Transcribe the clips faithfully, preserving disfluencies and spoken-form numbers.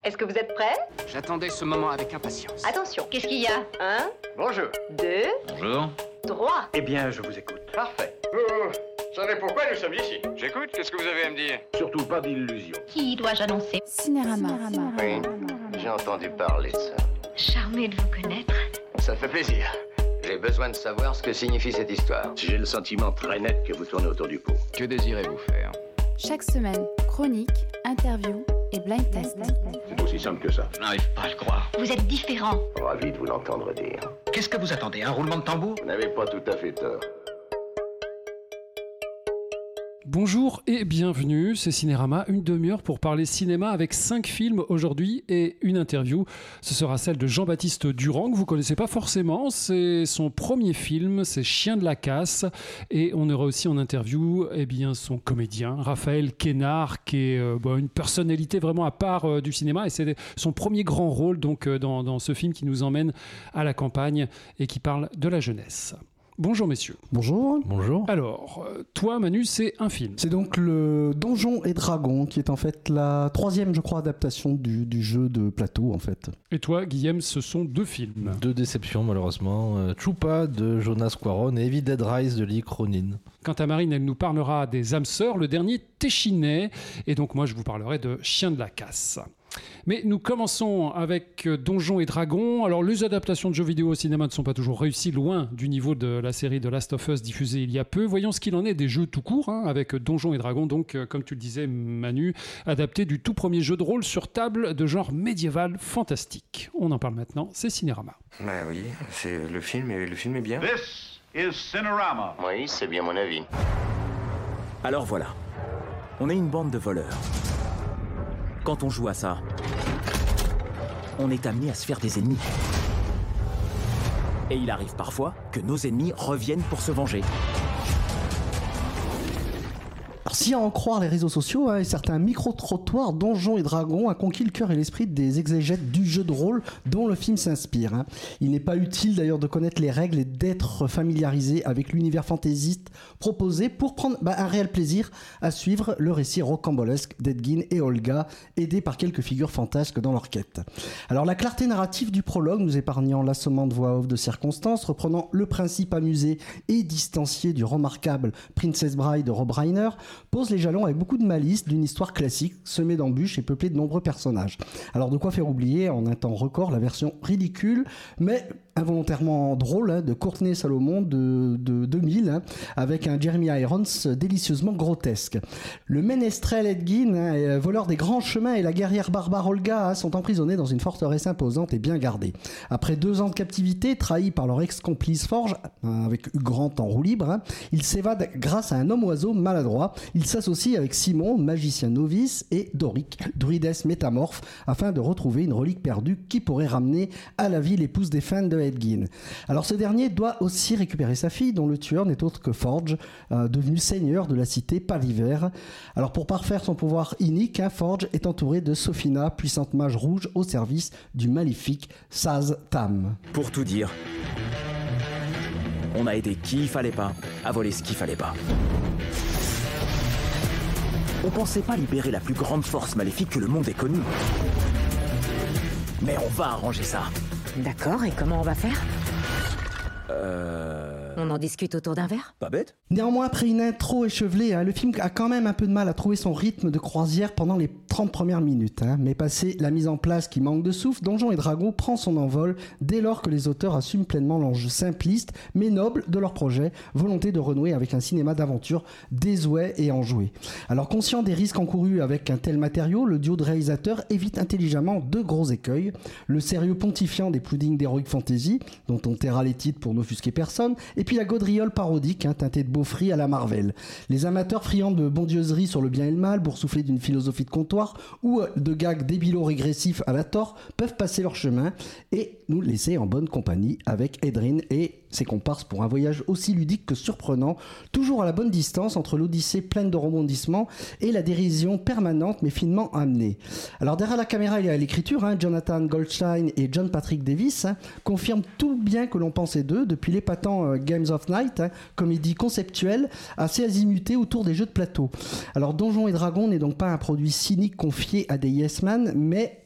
Est-ce que vous êtes prêts? J'attendais ce moment avec impatience. Attention, qu'est-ce qu'il y a? Un, Bonjour. deux, Bonjour. trois. Eh bien, je vous écoute. Parfait. Vous savez pourquoi nous sommes ici? J'écoute, qu'est-ce que vous avez à me dire? Surtout pas d'illusions. Qui dois-je annoncer? Cinérama. Oui, j'ai entendu parler de ça. Charmé de vous connaître. Ça fait plaisir. J'ai besoin de savoir ce que signifie cette histoire. J'ai le sentiment très net que vous tournez autour du pot. Que désirez-vous faire? Chaque semaine, chronique, interview et blind test. C'est aussi simple que ça. Je n'arrive pas à le croire. Vous êtes différent. Ravi de vous l'entendre dire. Qu'est-ce que vous attendez? Un roulement de tambour? Vous n'avez pas tout à fait tort. Bonjour et bienvenue, c'est Cinérama, une demi-heure pour parler cinéma avec cinq films aujourd'hui et une interview. Ce sera celle de Jean-Baptiste Durand, que vous ne connaissez pas forcément. C'est son premier film, c'est Chien de la casse. Et on aura aussi en interview eh bien, son comédien, Raphaël Quénard, qui est euh, bon, une personnalité vraiment à part euh, du cinéma. Et c'est son premier grand rôle donc, euh, dans, dans ce film qui nous emmène à la campagne et qui parle de la jeunesse. Bonjour messieurs. Bonjour. Bonjour. Alors, toi Manu, c'est un film. C'est donc le Donjons et Dragons qui est en fait la troisième, je crois, adaptation du, du jeu de plateau en fait. Et toi Guillaume, ce sont deux films. Deux déceptions malheureusement. Euh, Chupa de Jonas Cuaron et Heavy Dead Rise de Lee Cronin. Quant à Marine, elle nous parlera des âmes sœurs, le dernier Téchinet. Et donc moi je vous parlerai de Chien de la casse. Mais nous commençons avec Donjons et Dragons. Alors, les adaptations de jeux vidéo au cinéma ne sont pas toujours réussies, loin du niveau de la série The Last of Us diffusée il y a peu. Voyons ce qu'il en est des jeux tout court, hein, avec Donjons et Dragons, donc, euh, comme tu le disais, Manu, adapté du tout premier jeu de rôle sur table de genre médiéval fantastique. On en parle maintenant, c'est Cinérama. Bah oui, c'est le film, et le film est bien. This is Cinerama. Oui, c'est bien mon avis. Alors voilà, on est une bande de voleurs. Quand on joue à ça, on est amené à se faire des ennemis. Et il arrive parfois que nos ennemis reviennent pour se venger. Alors, si à en croire les réseaux sociaux, hein, certains micro-trottoirs Donjons et Dragons a conquis le cœur et l'esprit des exégètes du jeu de rôle dont le film s'inspire. Hein. Il n'est pas utile d'ailleurs de connaître les règles et d'être familiarisé avec l'univers fantaisiste proposé pour prendre bah, un réel plaisir à suivre le récit rocambolesque d'Edgin et Olga, aidés par quelques figures fantasques dans leur quête. Alors la clarté narrative du prologue, nous épargnant l'assommant de voix off de circonstances, reprenant le principe amusé et distancié du remarquable Princess Bride de Rob Reiner, pose les jalons avec beaucoup de malice d'une histoire classique, semée d'embûches et peuplée de nombreux personnages. Alors de quoi faire oublier en un temps record la version ridicule, mais involontairement drôle hein, de Courtney Salomon de, de deux mille, hein, avec un Jeremy Irons délicieusement grotesque. Le ménestrel Edgin, hein, voleur des grands chemins, et la guerrière barbare Olga hein, sont emprisonnés dans une forteresse imposante et bien gardée. Après deux ans de captivité, trahis par leur ex-complice Forge, hein, avec Hugh Grant en roue libre, hein, ils s'évadent grâce à un homme-oiseau maladroit. Ils s'associent avec Simon, magicien novice, et Doric, druidesse métamorphe, afin de retrouver une relique perdue qui pourrait ramener à la vie l'épouse des fans de Edgin. Alors ce dernier doit aussi récupérer sa fille, dont le tueur n'est autre que Forge, euh, devenu seigneur de la cité Paliver. Alors pour parfaire son pouvoir inique, hein, Forge est entouré de Sophina, puissante mage rouge au service du maléfique Saz Tam. Pour tout dire, on a aidé qui il fallait pas à voler ce qu'il fallait pas. On pensait pas libérer la plus grande force maléfique que le monde ait connue. Mais on va arranger ça. D'accord, et comment on va faire? Euh... On en discute autour d'un verre? Pas bête. Néanmoins, après une intro échevelée, hein, le film a quand même un peu de mal à trouver son rythme de croisière pendant les trente premières minutes. Hein. Mais passé la mise en place qui manque de souffle, Donjons et Dragons prend son envol dès lors que les auteurs assument pleinement l'enjeu simpliste mais noble de leur projet, volonté de renouer avec un cinéma d'aventure désuet et enjoué. Alors conscient des risques encourus avec un tel matériau, le duo de réalisateurs évite intelligemment deux gros écueils: le sérieux pontifiant des puddings d'Heroic Fantasy, dont on taira les titres pour n'offusquer personne, et puis la gaudriole parodique, hein, teintée de beaufry à la Marvel. Les amateurs friands de bondieuserie sur le bien et le mal, boursouflés d'une philosophie de comptoir ou de gags débilo-régressifs à la Thor, peuvent passer leur chemin et nous laisser en bonne compagnie avec Edrin et ses comparses pour un voyage aussi ludique que surprenant, toujours à la bonne distance entre l'odyssée pleine de rebondissements et la dérision permanente mais finement amenée. Alors derrière la caméra et à l'écriture, hein, Jonathan Goldstein et John Patrick Davis hein, confirment tout le bien que l'on pensait d'eux depuis l'épatant euh, Games of Night, hein, comédie conceptuelle assez azimutée autour des jeux de plateau. Alors Donjons et Dragons n'est donc pas un produit cynique confié à des yes-man, mais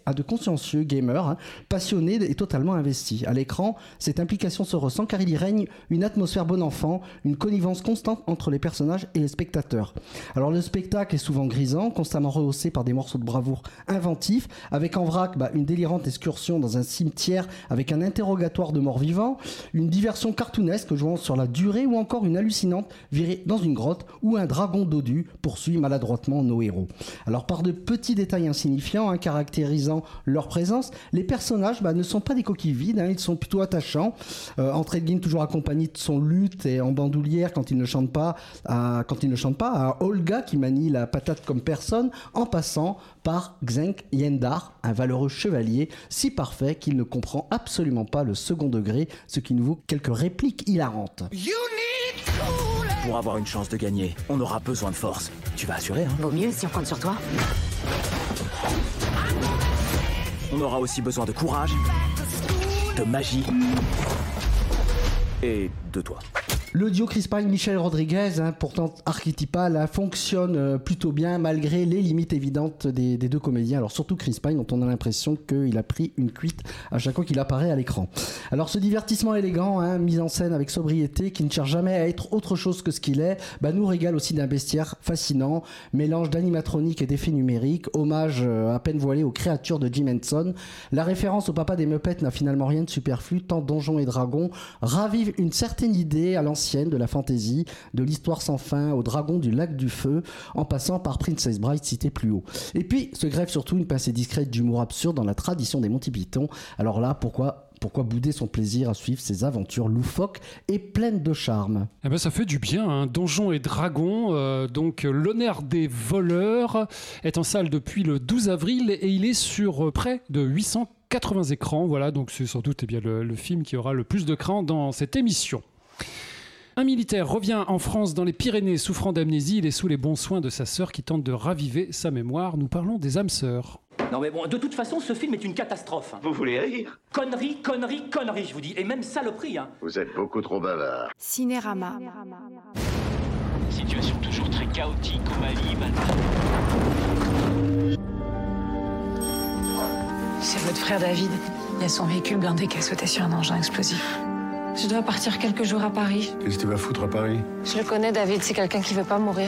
à de consciencieux gamers, hein, passionnés et totalement investis. À l'écran, cette implication se ressent car il y règne une atmosphère bon enfant, une connivence constante entre les personnages et les spectateurs. Alors le spectacle est souvent grisant, constamment rehaussé par des morceaux de bravoure inventifs, avec en vrac bah, une délirante excursion dans un cimetière avec un interrogatoire de morts-vivants, une diversion cartoonesque jouant sur la durée ou encore une hallucinante virée dans une grotte où un dragon dodu poursuit maladroitement nos héros. Alors par de petits détails insignifiants hein, caractérisant leur présence, les personnages bah, ne sont pas des coquilles vides, hein, ils sont plutôt attachants. Euh, Andredgin toujours accompagné de son luth et en bandoulière quand il ne chante pas, à, quand il ne chante pas, à Olga qui manie la patate comme personne, en passant par Xenk Yendar, un valeureux chevalier si parfait qu'il ne comprend absolument pas le second degré, ce qui nous vaut quelques répliques hilarantes. Pour avoir une chance de gagner, on aura besoin de force. Tu vas assurer, hein? Vaut mieux si on compte sur toi. On aura aussi besoin de courage, de magie et de toi. Le duo Chris Pine-Michelle Rodriguez, hein, pourtant archétypal, hein, fonctionne euh, plutôt bien malgré les limites évidentes des, des deux comédiens. Alors surtout Chris Pine, dont on a l'impression qu'il a pris une cuite à chaque fois qu'il apparaît à l'écran. Alors ce divertissement élégant, hein, mis en scène avec sobriété, qui ne cherche jamais à être autre chose que ce qu'il est, bah, nous régale aussi d'un bestiaire fascinant, mélange d'animatronique et d'effets numériques, hommage euh, à peine voilé aux créatures de Jim Henson. La référence au papa des Muppets n'a finalement rien de superflu, tant Donjons et Dragons ravive une certaine idée à l'ancienne de la fantaisie, de l'histoire sans fin au dragon du lac du feu, en passant par Princess Bride cité plus haut. Et puis se greffe surtout une pincée discrète d'humour absurde dans la tradition des Monty Python. Alors là, pourquoi Pourquoi bouder son plaisir à suivre ces aventures loufoques et pleines de charme? Eh ben ça fait du bien, hein. Donjons et Dragons, euh, donc l'honneur des voleurs, est en salle depuis le douze avril et il est sur euh, près de huit cent quatre-vingts écrans. Voilà, donc c'est sans doute eh bien, le, le film qui aura le plus d'écrans dans cette émission. Un militaire revient en France dans les Pyrénées souffrant d'amnésie. Il est sous les bons soins de sa sœur qui tente de raviver sa mémoire. Nous parlons des âmes sœurs. Non mais bon, de toute façon, ce film est une catastrophe. Vous voulez rire? Connerie, connerie, connerie, je vous dis. Et même saloperie, hein. Vous êtes beaucoup trop bavard. Cinérama. Situation toujours très chaotique au Mali, maintenant. C'est votre frère David. Il y a son véhicule blindé qui a sauté sur un engin explosif. Je dois partir quelques jours à Paris. Qu'est-ce que tu vas foutre à Paris? Je le connais, David, c'est quelqu'un qui veut pas mourir.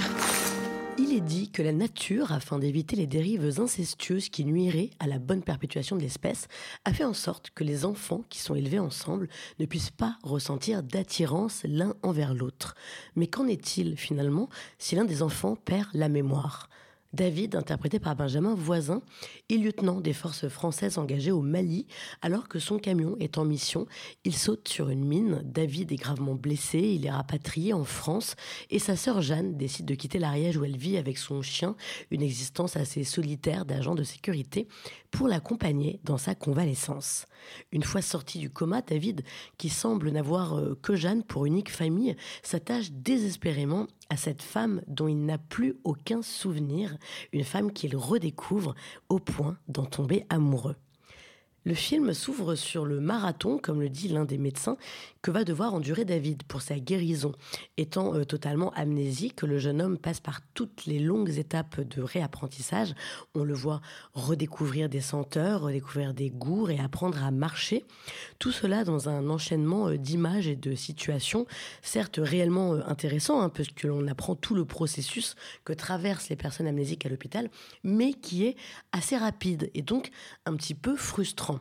Il est dit que la nature, afin d'éviter les dérives incestueuses qui nuiraient à la bonne perpétuation de l'espèce, a fait en sorte que les enfants qui sont élevés ensemble ne puissent pas ressentir d'attirance l'un envers l'autre. Mais qu'en est-il finalement si l'un des enfants perd la mémoire ? David, interprété par Benjamin Voisin, est lieutenant des forces françaises engagées au Mali. Alors que son camion est en mission, il saute sur une mine. David est gravement blessé, il est rapatrié en France et sa sœur Jeanne décide de quitter l'Ariège où elle vit avec son chien, une existence assez solitaire d'agent de sécurité, pour l'accompagner dans sa convalescence. Une fois sorti du coma, David, qui semble n'avoir que Jeanne pour unique famille, s'attache désespérément à cette femme dont il n'a plus aucun souvenir, une femme qu'il redécouvre au point d'en tomber amoureux. Le film s'ouvre sur le marathon, comme le dit l'un des médecins, que va devoir endurer David pour sa guérison. Étant euh, totalement amnésique, le jeune homme passe par toutes les longues étapes de réapprentissage. On le voit redécouvrir des senteurs, redécouvrir des goûts et apprendre à marcher. Tout cela dans un enchaînement euh, d'images et de situations, certes réellement euh, intéressant, hein, parce que l'on apprend tout le processus que traversent les personnes amnésiques à l'hôpital, mais qui est assez rapide et donc un petit peu frustrant.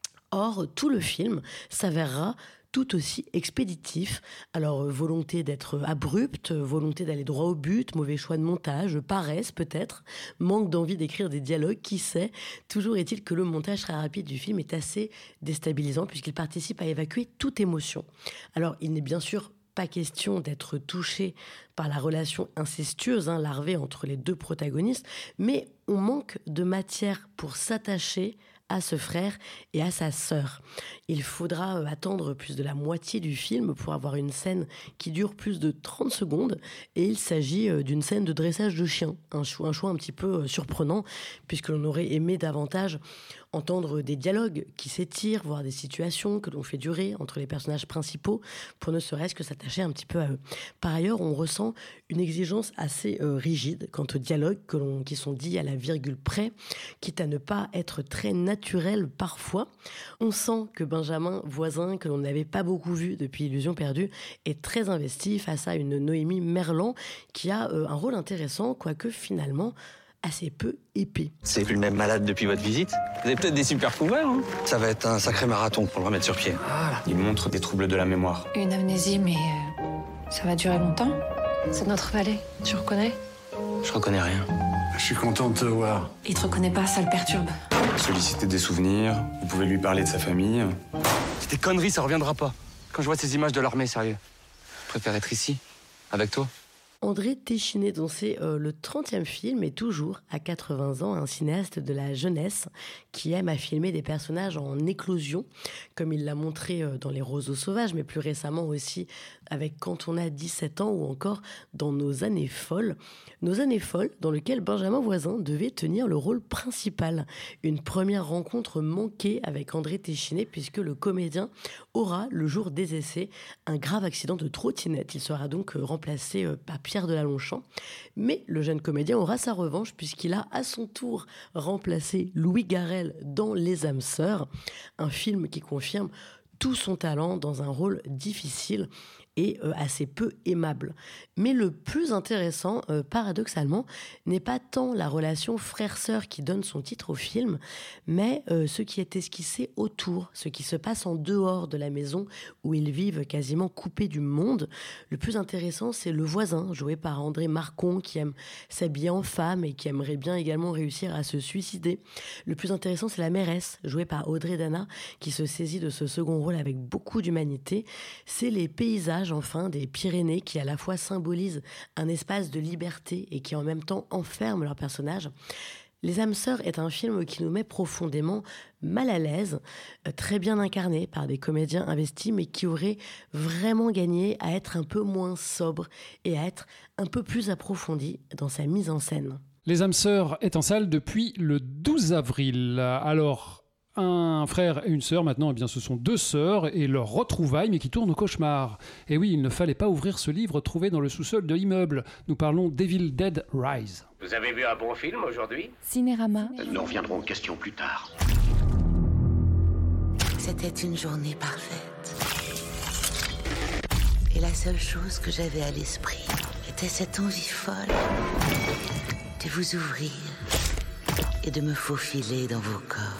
Or, tout le film s'avérera tout aussi expéditif. Alors, euh, volonté d'être abrupte, volonté d'aller droit au but, mauvais choix de montage, paresse peut-être, manque d'envie d'écrire des dialogues, qui sait. Toujours est-il que le montage très rapide du film est assez déstabilisant puisqu'il participe à évacuer toute émotion. Alors, il n'est bien sûr pas question d'être touché par la relation incestueuse, hein, larvée entre les deux protagonistes, mais on manque de matière pour s'attacher à ce frère et à sa sœur. Il faudra attendre plus de la moitié du film pour avoir une scène qui dure plus de trente secondes et il s'agit d'une scène de dressage de chien, un choix, un choix un petit peu surprenant puisque l'on aurait aimé davantage entendre des dialogues qui s'étirent, voire des situations que l'on fait durer entre les personnages principaux pour ne serait-ce que s'attacher un petit peu à eux. Par ailleurs, on ressent une exigence assez euh, rigide quant aux dialogues que l'on, qui sont dits à la virgule près, quitte à ne pas être très naturels parfois. On sent que Benjamin Voisin, que l'on n'avait pas beaucoup vu depuis Illusion perdue, est très investi face à une Noémie Merlan qui a euh, un rôle intéressant, quoique finalement assez peu épais. C'est plus le même malade depuis votre visite. Vous avez peut-être des super pouvoirs, hein. Ça va être un sacré marathon pour le remettre sur pied. Ah, il montre des troubles de la mémoire. Une amnésie, mais euh, ça va durer longtemps. C'est notre vallée, tu reconnais? Je reconnais rien. Je suis content de te voir. Il te reconnaît pas, ça le perturbe. Solliciter des souvenirs, vous pouvez lui parler de sa famille. C'est des conneries, ça reviendra pas. Quand je vois ces images de l'armée, sérieux. Je préfère être ici, avec toi. André Téchiné, dont c'est euh, le trentième film, est toujours, à quatre-vingts ans, un cinéaste de la jeunesse qui aime à filmer des personnages en éclosion, comme il l'a montré euh, dans Les Roseaux sauvages, mais plus récemment aussi avec Quand on a dix-sept ans ou encore dans Nos années folles. Nos années folles, dans lequel Benjamin Voisin devait tenir le rôle principal. Une première rencontre manquée avec André Téchiné, puisque le comédien aura, le jour des essais, un grave accident de trottinette. Il sera donc euh, remplacé euh, par Pierre Delaronchamp. Mais le jeune comédien aura sa revanche puisqu'il a à son tour remplacé Louis Garrel dans Les âmes sœurs, un film qui confirme tout son talent dans un rôle difficile et euh, assez peu aimable. Mais le plus intéressant, euh, paradoxalement, n'est pas tant la relation frère-sœur qui donne son titre au film, mais euh, ce qui est esquissé autour, ce qui se passe en dehors de la maison où ils vivent quasiment coupés du monde. Le plus intéressant, c'est le voisin, joué par André Marcon, qui aime s'habiller en femme et qui aimerait bien également réussir à se suicider. Le plus intéressant, c'est la mairesse, jouée par Audrey Dana, qui se saisit de ce second rôle avec beaucoup d'humanité. C'est les paysages, enfin, des Pyrénées qui à la fois symbolisent un espace de liberté et qui en même temps enferment leurs personnages. Les âmes sœurs est un film qui nous met profondément mal à l'aise, très bien incarné par des comédiens investis, mais qui aurait vraiment gagné à être un peu moins sobre et à être un peu plus approfondi dans sa mise en scène. Les âmes sœurs est en salle depuis le douze avril. Alors, un frère et une sœur, maintenant, eh bien, ce sont deux sœurs et leur retrouvailles, mais qui tournent au cauchemar. Et oui, il ne fallait pas ouvrir ce livre trouvé dans le sous-sol de l'immeuble. Nous parlons d'Evil Dead Rise. Vous avez vu un bon film aujourd'hui ? Cinérama. Nous reviendrons aux questions plus tard. C'était une journée parfaite. Et la seule chose que j'avais à l'esprit était cette envie folle de vous ouvrir et de me faufiler dans vos corps.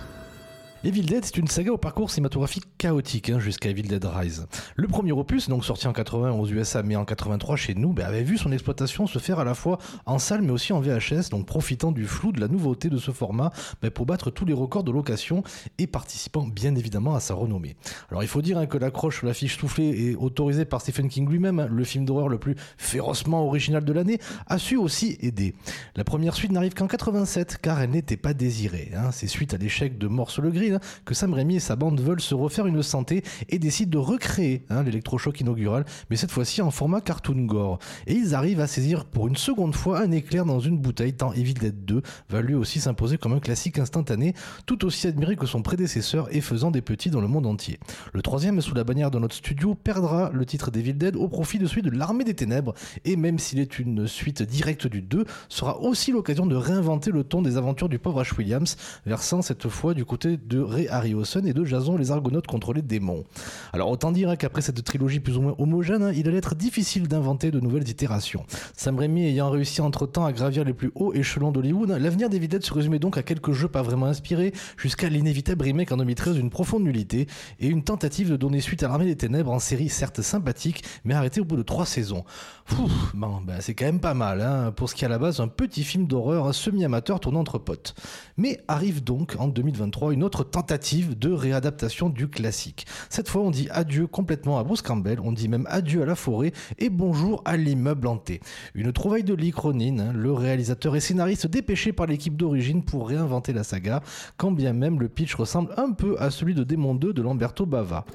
Evil Dead, c'est une saga au parcours cinématographique chaotique hein, jusqu'à Evil Dead Rise. Le premier opus, donc sorti en quatre-vingts aux U S A mais en quatre-vingt-trois chez nous, bah, avait vu son exploitation se faire à la fois en salle mais aussi en V H S, donc profitant du flou de la nouveauté de ce format bah, pour battre tous les records de location et participant bien évidemment à sa renommée. Alors il faut dire hein, que l'accroche sur l'affiche soufflée est autorisée par Stephen King lui-même, hein, le film d'horreur le plus férocement original de l'année, a su aussi aider. La première suite n'arrive qu'en quatre-vingt-sept car elle n'était pas désirée. Hein. C'est suite à l'échec de Morse le Grill que Sam Raimi et sa bande veulent se refaire une santé et décident de recréer hein, l'électrochoc inaugural, mais cette fois-ci en format cartoon gore. Et ils arrivent à saisir pour une seconde fois un éclair dans une bouteille, tant Evil Dead deux va lui aussi s'imposer comme un classique instantané, tout aussi admiré que son prédécesseur et faisant des petits dans le monde entier. Le troisième, sous la bannière de notre studio, perdra le titre d'Evil Dead au profit de celui de l'Armée des Ténèbres, et même s'il est une suite directe du deux, sera aussi l'occasion de réinventer le ton des aventures du pauvre Ash Williams, versant cette fois du côté de Ray Harryhausen et de Jason les Argonautes contre les démons. Alors autant dire hein, qu'après cette trilogie plus ou moins homogène, hein, il allait être difficile d'inventer de nouvelles itérations. Sam Raimi ayant réussi entre-temps à gravir les plus hauts échelons d'Hollywood, l'avenir d'Evil Dead se résumait donc à quelques jeux pas vraiment inspirés, jusqu'à l'inévitable remake en deux mille treize d'une profonde nullité, et une tentative de donner suite à l'Armée des Ténèbres en série certes sympathique, mais arrêtée au bout de trois saisons. Pouf, bon, ben, c'est quand même pas mal, hein, pour ce qui est à la base un petit film d'horreur semi-amateur tournant entre potes. Mais arrive donc en deux mille vingt-trois une autre tentative de réadaptation du classique. Cette fois, on dit adieu complètement à Bruce Campbell, on dit même adieu à la forêt et bonjour à l'immeuble hanté. Une trouvaille de Lee Cronin, hein, le réalisateur et scénariste dépêché par l'équipe d'origine pour réinventer la saga, quand bien même le pitch ressemble un peu à celui de Démon deux de Lamberto Bava.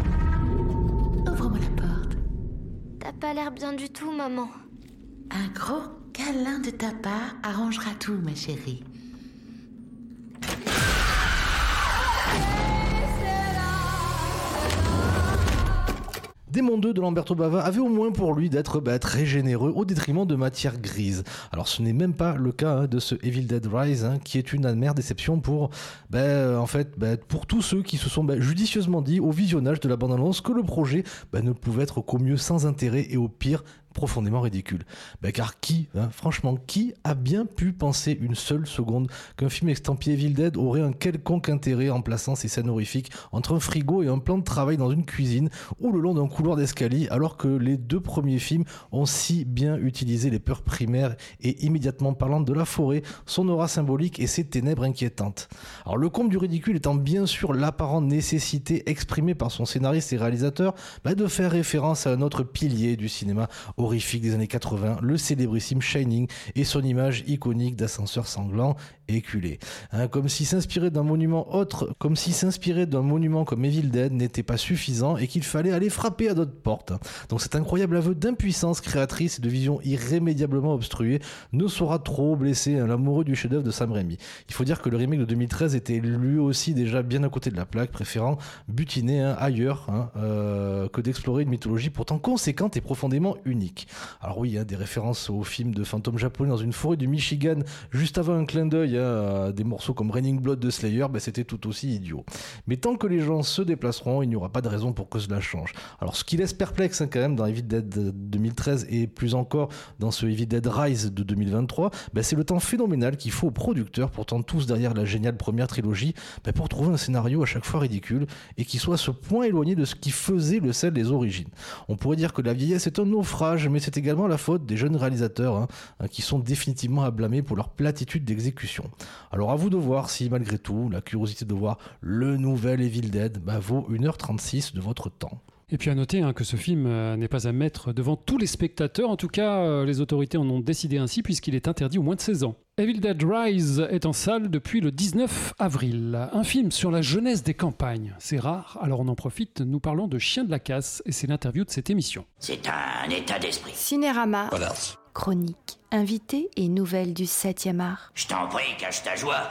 Ouvre-moi la porte. T'as pas l'air bien du tout, maman. Un gros câlin de ta part arrangera tout, ma chérie. Démon deux de Lamberto Bava avait au moins pour lui d'être bah, très généreux au détriment de matière grise. Alors ce n'est même pas le cas hein, de ce Evil Dead Rise hein, qui est une amère déception pour, bah, en fait, bah, pour tous ceux qui se sont bah, judicieusement dit au visionnage de la bande-annonce que le projet bah, ne pouvait être qu'au mieux sans intérêt et au pire profondément ridicule. Ben car qui, hein, franchement, qui a bien pu penser une seule seconde qu'un film estampillé Evil Dead aurait un quelconque intérêt en plaçant ses scènes horrifiques entre un frigo et un plan de travail dans une cuisine ou le long d'un couloir d'escalier, alors que les deux premiers films ont si bien utilisé les peurs primaires et immédiatement parlantes de la forêt, son aura symbolique et ses ténèbres inquiétantes. Alors le comble du ridicule étant bien sûr l'apparente nécessité exprimée par son scénariste et réalisateur ben de faire référence à un autre pilier du cinéma horrifique des années quatre-vingts, le célébrissime Shining et son image iconique d'ascenseur sanglant éculé. Hein, comme si s'inspirer d'un monument autre, comme si s'inspirer d'un monument comme Evil Dead n'était pas suffisant et qu'il fallait aller frapper à d'autres portes. Donc cet incroyable aveu d'impuissance créatrice et de vision irrémédiablement obstruée ne saura trop blesser hein, l'amoureux du chef-d'œuvre de Sam Raimi. Il faut dire que le remake de deux mille treize était lui aussi déjà bien à côté de la plaque, préférant butiner hein, ailleurs hein, euh, que d'explorer une mythologie pourtant conséquente et profondément unique. Alors oui, hein, des références au film de fantômes japonais dans une forêt du Michigan, juste avant un clin d'œil hein, à des morceaux comme Raining Blood de Slayer, ben c'était tout aussi idiot. Mais tant que les gens se déplaceront, il n'y aura pas de raison pour que cela change. Alors ce qui laisse perplexe hein, quand même dans Evil Dead deux mille treize et plus encore dans ce Evil Dead Rise de deux mille vingt-trois, ben c'est le temps phénoménal qu'il faut aux producteurs, pourtant tous derrière la géniale première trilogie, ben pour trouver un scénario à chaque fois ridicule et qui soit à ce point éloigné de ce qui faisait le sel des origines. On pourrait dire que la vieillesse est un naufrage, mais c'est également la faute des jeunes réalisateurs hein, qui sont définitivement à blâmer pour leur platitude d'exécution. Alors à vous de voir si malgré tout la curiosité de voir le nouvel Evil Dead bah, vaut une heure trente-six de votre temps. Et puis à noter hein, que ce film euh, n'est pas à mettre devant tous les spectateurs, en tout cas euh, les autorités en ont décidé ainsi puisqu'il est interdit aux moins de seize ans. Evil Dead Rise est en salle depuis le dix-neuf avril. Un film sur la jeunesse des campagnes. C'est rare, alors on en profite, nous parlons de Chien de la Casse et c'est l'interview de cette émission. C'est un état d'esprit. Cinérama. Voilà. Chronique, invité et nouvelles du septième art. Je t'en prie, cache ta joie.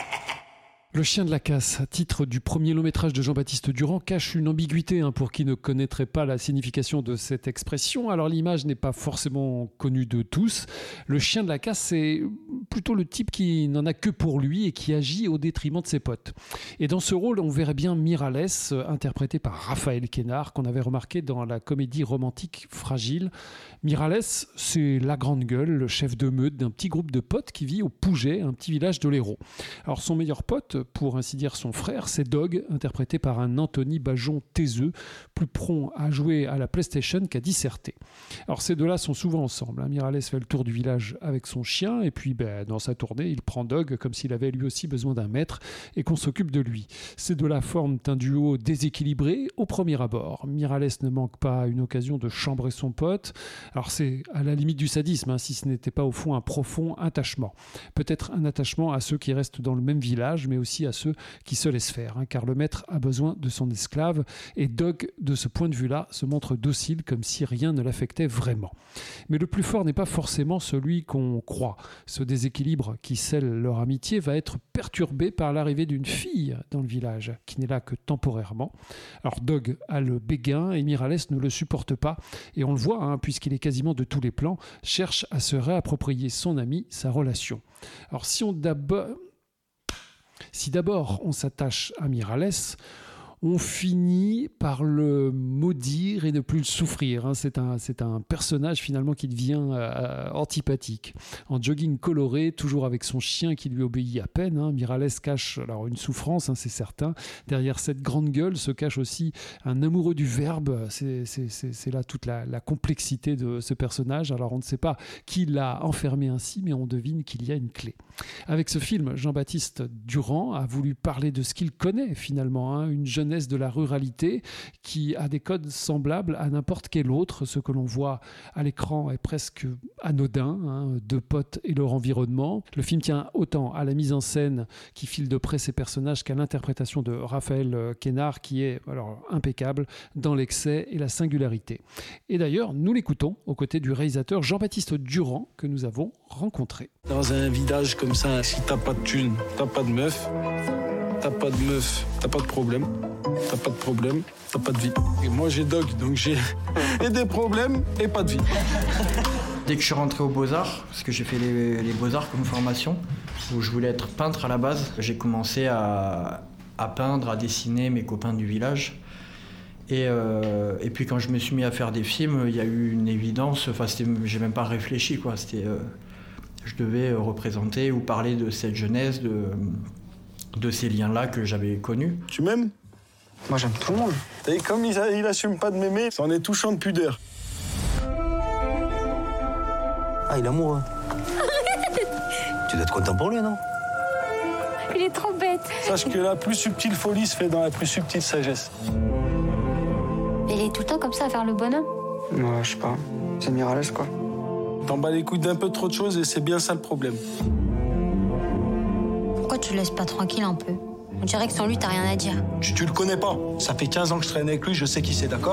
Le Chien de la Casse, titre du premier long métrage de Jean-Baptiste Durand, cache une ambiguïté hein, pour qui ne connaîtrait pas la signification de cette expression. Alors l'image n'est pas forcément connue de tous. Le Chien de la Casse, c'est plutôt le type qui n'en a que pour lui et qui agit au détriment de ses potes. Et dans ce rôle, on verrait bien Miralles, interprété par Raphaël Quénard, qu'on avait remarqué dans la comédie romantique Fragile. Miralles, c'est la grande gueule, le chef de meute d'un petit groupe de potes qui vit au Pouget, un petit village de l'Hérault. Alors son meilleur pote, pour ainsi dire son frère, c'est Dog, interprété par un Anthony Bajon taiseux, plus prompt à jouer à la PlayStation qu'à disserter. Alors ces deux-là sont souvent ensemble. Hein. Miralles fait le tour du village avec son chien, et puis ben, dans sa tournée, il prend Dog comme s'il avait lui aussi besoin d'un maître et qu'on s'occupe de lui. Ces deux-là forment un duo déséquilibré au premier abord. Miralles ne manque pas une occasion de chambrer son pote. Alors c'est à la limite du sadisme, hein, si ce n'était pas au fond un profond attachement. Peut-être un attachement à ceux qui restent dans le même village, mais aussi à ceux qui se laissent faire, hein, car le maître a besoin de son esclave, et Dog, de ce point de vue-là, se montre docile comme si rien ne l'affectait vraiment. Mais le plus fort n'est pas forcément celui qu'on croit. Ce déséquilibre qui scelle leur amitié va être perturbé par l'arrivée d'une fille dans le village, qui n'est là que temporairement. Alors Dog a le béguin et Miralles ne le supporte pas, et on le voit, hein, puisqu'il est quasiment de tous les plans, cherche à se réapproprier son ami, sa relation. Alors si on d'abord... Si d'abord on s'attache à Miralles, on finit par le maudire et ne plus le souffrir. Hein. C'est un, c'est un personnage finalement qui devient euh, antipathique. En jogging coloré, toujours avec son chien qui lui obéit à peine, hein, Miralles cache alors une souffrance, hein, c'est certain. Derrière cette grande gueule se cache aussi un amoureux du verbe. C'est, c'est, c'est, c'est là toute la, la complexité de ce personnage. Alors on ne sait pas qui l'a enfermé ainsi, mais on devine qu'il y a une clé. Avec ce film, Jean-Baptiste Durand a voulu parler de ce qu'il connaît finalement, hein, une jeune de la ruralité qui a des codes semblables à n'importe quel autre. Ce que l'on voit à l'écran est presque anodin, hein, deux potes et leur environnement. Le film tient autant à la mise en scène qui file de près ses personnages qu'à l'interprétation de Raphaël Quénard qui est alors impeccable dans l'excès et la singularité. Et d'ailleurs, nous l'écoutons aux côtés du réalisateur Jean-Baptiste Durand que nous avons rencontré. Dans un village comme ça, si t'as pas de thunes, t'as pas de meuf, t'as pas de meuf, t'as pas de problème. T'as pas de problème, t'as pas de vie. Et moi j'ai Dog, donc j'ai et des problèmes et pas de vie. Dès que je suis rentré aux Beaux-Arts, parce que j'ai fait les, les Beaux-Arts comme formation, où je voulais être peintre à la base, j'ai commencé à, à peindre, à dessiner mes copains du village. Et, euh, et puis quand je me suis mis à faire des films, il y a eu une évidence, enfin c'était, j'ai même pas réfléchi quoi, c'était, euh, je devais représenter ou parler de cette jeunesse, de, de ces liens-là que j'avais connus. Tu m'aimes ? Moi j'aime tout le monde. Et comme il, a, il assume pas de m'aimer, ça en est touchant de pudeur. Ah, il est amoureux. Tu dois être content pour lui, non ? Il est trop bête. Sache que la plus subtile folie se fait dans la plus subtile sagesse. Il est tout le temps comme ça à faire le bonhomme. Ouais, je sais pas. C'est Miralles, quoi. T'en bats les couilles d'un peu trop de choses et c'est bien ça le problème. Pourquoi tu le laisses pas tranquille un peu ? On dirait que sans lui, t'as rien à dire. Tu, tu le connais pas. Ça fait quinze ans que je traîne avec lui, je sais qui c'est, d'accord ?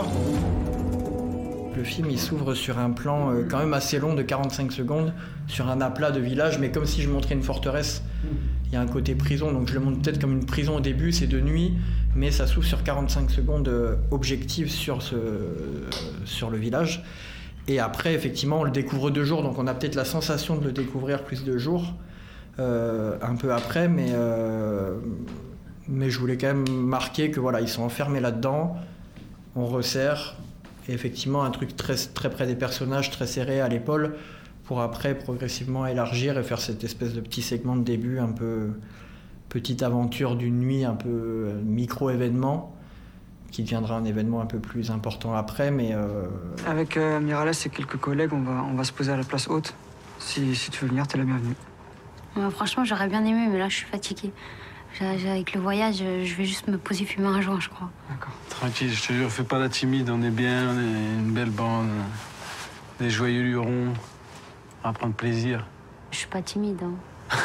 Le film, il s'ouvre sur un plan euh, quand même assez long de quarante-cinq secondes, sur un aplat de village, mais comme si je montrais une forteresse. Il y a un côté prison, donc je le montre peut-être comme une prison au début, c'est de nuit, mais ça s'ouvre sur quarante-cinq secondes euh, objectives sur, ce, euh, sur le village. Et après, effectivement, on le découvre de jour, donc on a peut-être la sensation de le découvrir plus de jours, euh, un peu après, mais, euh, mais je voulais quand même marquer que voilà, ils sont enfermés là-dedans, on resserre, et effectivement un truc très, très près des personnages, très serré à l'épaule, pour après progressivement élargir et faire cette espèce de petit segment de début, un peu petite aventure d'une nuit, un peu micro-événement, qui deviendra un événement un peu plus important après, mais... Euh... Avec euh, Miralles et quelques collègues, on va, on va se poser à la place haute. Si, si tu veux venir, t'es la bienvenue. Ouais, franchement, j'aurais bien aimé, mais là, je suis fatiguée. J'ai, avec le voyage, je vais juste me poser fumer un joint, je crois. D'accord. Tranquille, je te jure, fais pas la timide, on est bien, on est une belle bande, des joyeux lurons, on va prendre plaisir. Je suis pas timide, hein.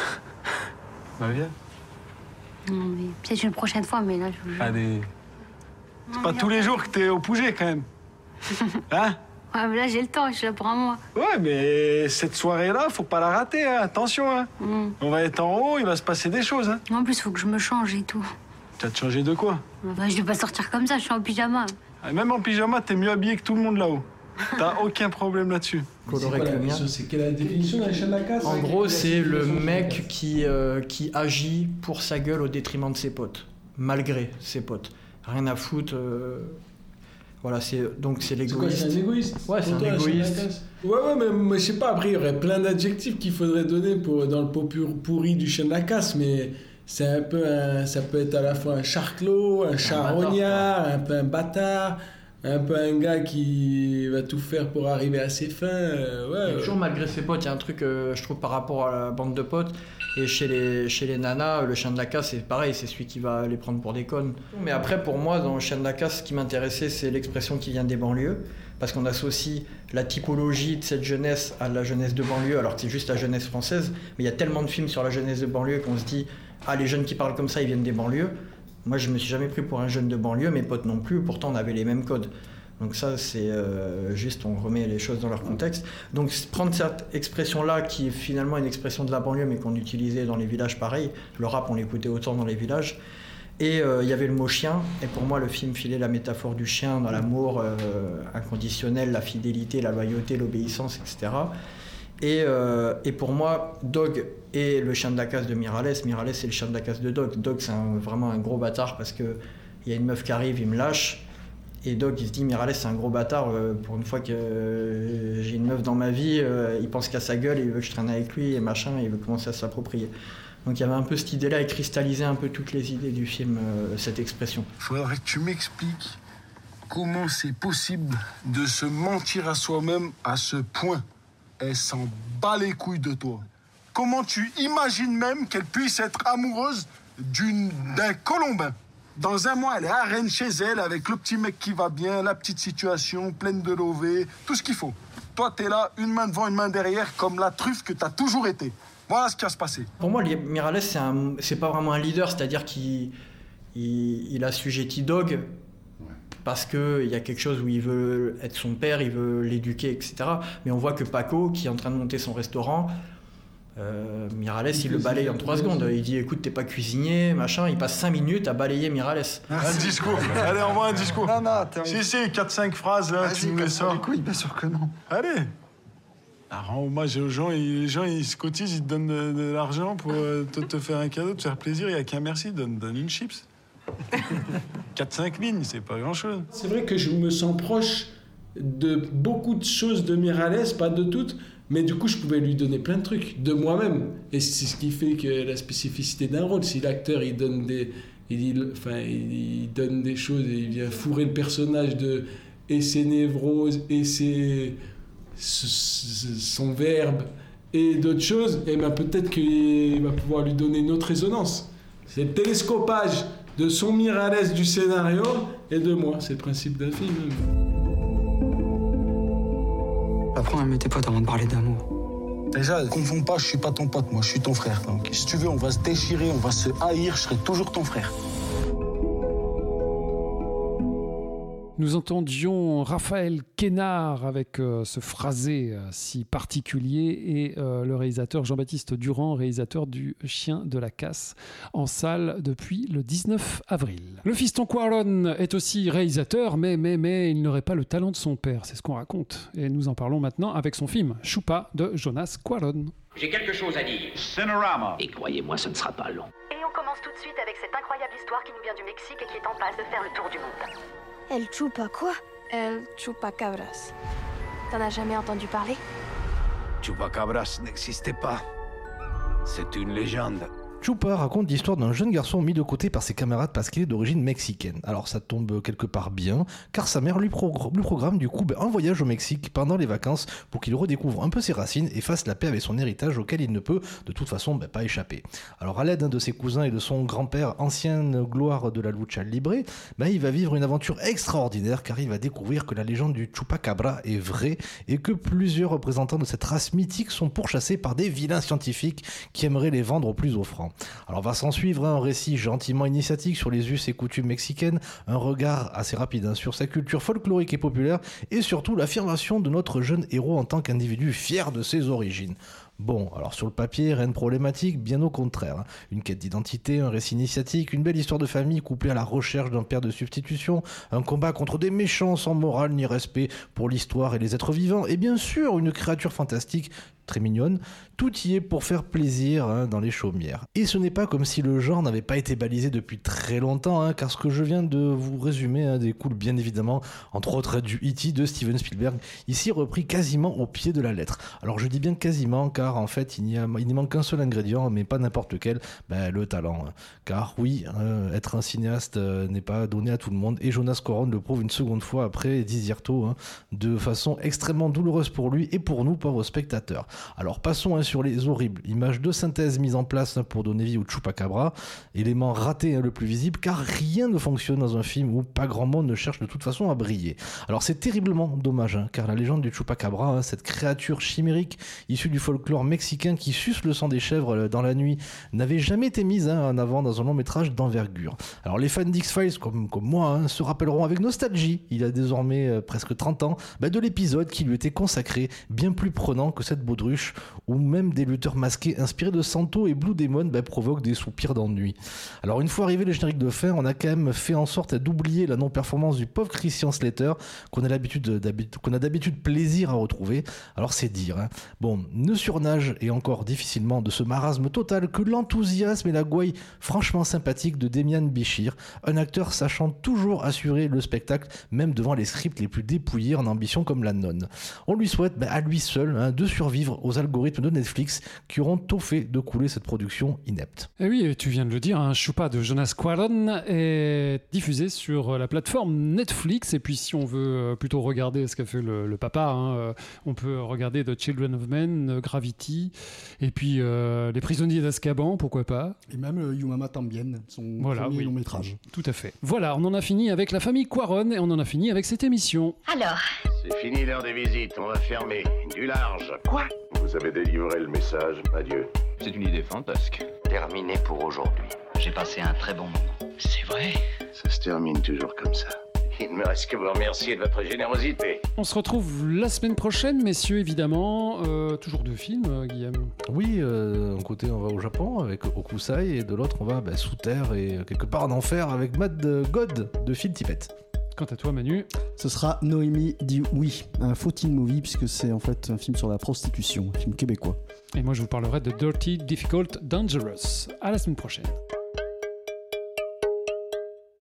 Bah viens. Non, mais peut-être une prochaine fois, mais là, je vous jure. Allez. C'est pas tous les jours que t'es au Pouget, quand même. Hein? Ouais, mais là, j'ai le temps, je suis là pour un mois. Ouais, mais cette soirée-là, faut pas la rater, hein. Attention, hein. Mm. On va être en haut, il va se passer des choses, hein. En plus, faut que je me change et tout. Tu vas te changer de quoi? Bah, je vais pas sortir comme ça, je suis en pyjama. Et même en pyjama, t'es mieux habillé que tout le monde là-haut. T'as aucun problème là-dessus. C'est, quoi la mien. C'est quelle est la définition d'un chien de la casse? En gros, c'est le mec qui, euh, qui agit pour sa gueule au détriment de ses potes, malgré ses potes. Rien à foutre. Euh... Voilà, c'est donc c'est l'égoïste. C'est quoi, c'est un égoïste? Ouais, c'est un égoïste. Ouais, ouais, mais, mais je sais pas, après il y aurait plein d'adjectifs qu'il faudrait donner pour, dans le pot pourri du chien de la casse, mais c'est un peu un, ça peut être à la fois un charclos, un, un charognard, bâtard, un peu un bâtard, un peu un gars qui va tout faire pour arriver à ses fins. Euh, ouais, toujours malgré ses potes, il y a un truc, euh, je trouve, par rapport à la bande de potes. Et chez les, chez les nanas, le chien de la casse, c'est pareil, c'est celui qui va les prendre pour des connes. Mais après, pour moi, dans le chien de la casse, ce qui m'intéressait, c'est l'expression qui vient des banlieues. Parce qu'on associe la typologie de cette jeunesse à la jeunesse de banlieue, alors que c'est juste la jeunesse française. Mais il y a tellement de films sur la jeunesse de banlieue qu'on se dit « Ah, les jeunes qui parlent comme ça, ils viennent des banlieues ». Moi, je me suis jamais pris pour un jeune de banlieue, mes potes non plus, pourtant on avait les mêmes codes. Donc ça, c'est euh, juste, on remet les choses dans leur contexte. Donc prendre cette expression-là, qui est finalement une expression de la banlieue, mais qu'on utilisait dans les villages pareil, le rap, on l'écoutait autant dans les villages, et il euh, y avait le mot chien, et pour moi, le film filait la métaphore du chien dans l'amour euh, inconditionnel, la fidélité, la loyauté, l'obéissance, et cetera. Et, euh, et pour moi, Dog est le chien de la casse de Miralles. Miralles, c'est le chien de la casse de Dog. Dog, c'est un, vraiment un gros bâtard, parce qu'il y a une meuf qui arrive, il me lâche. Et Dog, il se dit, Miralles, c'est un gros bâtard. Euh, pour une fois que euh, j'ai une meuf dans ma vie, euh, il pense qu'à sa gueule, il veut que je traîne avec lui et machin, et il veut commencer à s'approprier. Donc il y avait un peu cette idée-là, et cristalliser un peu toutes les idées du film, euh, cette expression. Il faudrait que tu m'expliques comment c'est possible de se mentir à soi-même à ce point. Elle s'en bat les couilles de toi. Comment tu imagines même qu'elle puisse être amoureuse d'une, d'un Colombin? Dans un mois, elle est à Rennes chez elle, avec le petit mec qui va bien, la petite situation, pleine de lovés, tout ce qu'il faut. Toi, t'es là, une main devant, une main derrière, comme la truffe que t'as toujours été. Voilà ce qui va se passer. Pour moi, Miralles, c'est, un, c'est pas vraiment un leader, c'est-à-dire qu'il il, il assujettit Dog parce qu'il y a quelque chose où il veut être son père, il veut l'éduquer, et cetera. Mais on voit que Paco, qui est en train de monter son restaurant, Euh, Miralles, il le balaye en trois secondes. Il dit écoute, t'es pas cuisinier, machin. Il passe cinq minutes à balayer Miralles. Un discours. Allez, envoie un discours. Non, non, attends. Si, si, quatre cinq phrases, là, tu me les sors. Les couilles, bien sûr que non. Allez. Ah, rends hommage aux gens. Et les gens, ils se cotisent, ils te donnent de, de l'argent pour euh, te, te faire un cadeau, te faire plaisir. Il n'y a qu'un merci. Donne, donne une chips. quatre cinq lignes, c'est pas grand-chose. C'est vrai que je me sens proche de beaucoup de choses de Miralles, pas de toutes. Mais du coup, je pouvais lui donner plein de trucs de moi-même. Et c'est ce qui fait que la spécificité d'un rôle. Si l'acteur, il donne des, il, enfin, il, il donne des choses et il vient fourrer le personnage de et ses névroses et ses, son verbe et d'autres choses, et ben peut-être qu'il va pouvoir lui donner une autre résonance. C'est le télescopage de son Miralles du scénario et de moi. C'est le principe d'un film. Apprends à aimer tes potes avant de parler d'amour. Déjà, confonds pas, je suis pas ton pote, moi, je suis ton frère. Donc, si tu veux, on va se déchirer, on va se haïr, je serai toujours ton frère. Nous entendions Raphaël Quénard avec euh, ce phrasé euh, si particulier et euh, le réalisateur Jean-Baptiste Durand, réalisateur du Chien de la Casse, en salle depuis le dix-neuf avril. Le fiston Cuarón est aussi réalisateur, mais, mais, mais il n'aurait pas le talent de son père, c'est ce qu'on raconte. Et nous en parlons maintenant avec son film Chupa de Jonas Cuarón. J'ai quelque chose à dire. Cinerama. Et croyez-moi, ce ne sera pas long. Et on commence tout de suite avec cette incroyable histoire qui nous vient du Mexique et qui est en passe de faire le tour du monde. El chupa quoi? El chupacabras. T'en as jamais entendu parler? Chupacabras n'existait pas. C'est une légende. Chupa raconte l'histoire d'un jeune garçon mis de côté par ses camarades parce qu'il est d'origine mexicaine. Alors ça tombe quelque part bien, car sa mère lui, progr- lui programme du coup ben, un voyage au Mexique pendant les vacances pour qu'il redécouvre un peu ses racines et fasse la paix avec son héritage auquel il ne peut de toute façon ben, pas échapper. Alors à l'aide hein, de ses cousins et de son grand-père, ancienne gloire de la lucha libre, ben, il va vivre une aventure extraordinaire car il va découvrir que la légende du Chupacabra est vraie et que plusieurs représentants de cette race mythique sont pourchassés par des vilains scientifiques qui aimeraient les vendre au plus offrant. Alors va s'en suivre un récit gentiment initiatique sur les us et coutumes mexicaines, un regard assez rapide hein, sur sa culture folklorique et populaire, et surtout l'affirmation de notre jeune héros en tant qu'individu fier de ses origines. Bon, alors sur le papier, rien de problématique, bien au contraire. Hein. Une quête d'identité, un récit initiatique, une belle histoire de famille couplée à la recherche d'un père de substitution, un combat contre des méchants sans morale ni respect pour l'histoire et les êtres vivants, et bien sûr une créature fantastique très mignonne, tout y est pour faire plaisir hein, dans les chaumières. Et ce n'est pas comme si le genre n'avait pas été balisé depuis très longtemps, hein, car ce que je viens de vous résumer hein, découle bien évidemment, entre autres du E T de Steven Spielberg, ici repris quasiment au pied de la lettre. Alors je dis bien quasiment, car en fait il n'y, a, il n'y manque qu'un seul ingrédient, mais pas n'importe lequel, ben, le talent. Hein. Car oui, hein, être un cinéaste euh, n'est pas donné à tout le monde, et Jonas Cuarón le prouve une seconde fois après Desierto, hein, de façon extrêmement douloureuse pour lui et pour nous, pauvres spectateurs. Alors passons hein, sur les horribles images de synthèse mises en place hein, pour donner vie au Chupacabra, élément raté hein, le plus visible, car rien ne fonctionne dans un film où pas grand monde ne cherche de toute façon à briller. Alors c'est terriblement dommage, hein, car la légende du Chupacabra, hein, cette créature chimérique issue du folklore mexicain qui suce le sang des chèvres euh, dans la nuit, n'avait jamais été mise hein, en avant dans un long métrage d'envergure. Alors les fans d'X-Files comme, comme moi hein, se rappelleront avec nostalgie, il y a désormais euh, presque trente ans, bah, de l'épisode qui lui était consacré, bien plus prenant que cette baudruche, où même des lutteurs masqués inspirés de Santo et Blue Demon bah, provoquent des soupirs d'ennui. Alors une fois arrivé le générique de fin, on a quand même fait en sorte d'oublier la non-performance du pauvre Christian Slater qu'on a, l'habitude, d'habitude, qu'on a d'habitude plaisir à retrouver. Alors c'est dire. Hein. Bon, ne surnage et encore difficilement de ce marasme total que l'enthousiasme et la gouaille franchement sympathique de Demian Bichir, un acteur sachant toujours assurer le spectacle, même devant les scripts les plus dépouillés en ambition comme La Nonne. On lui souhaite bah, à lui seul hein, de survivre aux algorithmes de Netflix qui auront tôt fait de couler cette production inepte. Et oui, tu viens de le dire, un Chupa de Jonas Cuarón est diffusé sur la plateforme Netflix, et puis si on veut plutôt regarder ce qu'a fait le, le papa, hein, on peut regarder The Children of Men, Gravity, et puis euh, Les Prisonniers d'Azkaban, pourquoi pas. Et même euh, Yumama Tambien, son voilà, premier oui, long métrage. Tout à fait. Voilà, on en a fini avec la famille Cuarón et on en a fini avec cette émission. Alors, C'est fini l'heure des visites, on va fermer. Du large. Quoi? Vous avez délivré le message, adieu. C'est une idée fantasque. Terminé pour aujourd'hui. J'ai passé un très bon moment. C'est vrai. Ça se termine toujours comme ça. Il ne me reste que vous remercier de votre générosité. On se retrouve la semaine prochaine, messieurs, évidemment. Euh, toujours deux films, euh, Guillaume. Oui, euh, d'un côté, on va au Japon avec Okusai, et de l'autre, on va bah, sous terre et quelque part en enfer avec Mad God de Phil Tippett. Quant à toi, Manu, ce sera Noémie dit oui, un faux teen movie, puisque c'est en fait un film sur la prostitution, un film québécois. Et moi, je vous parlerai de Dirty, Difficult, Dangerous. À la semaine prochaine.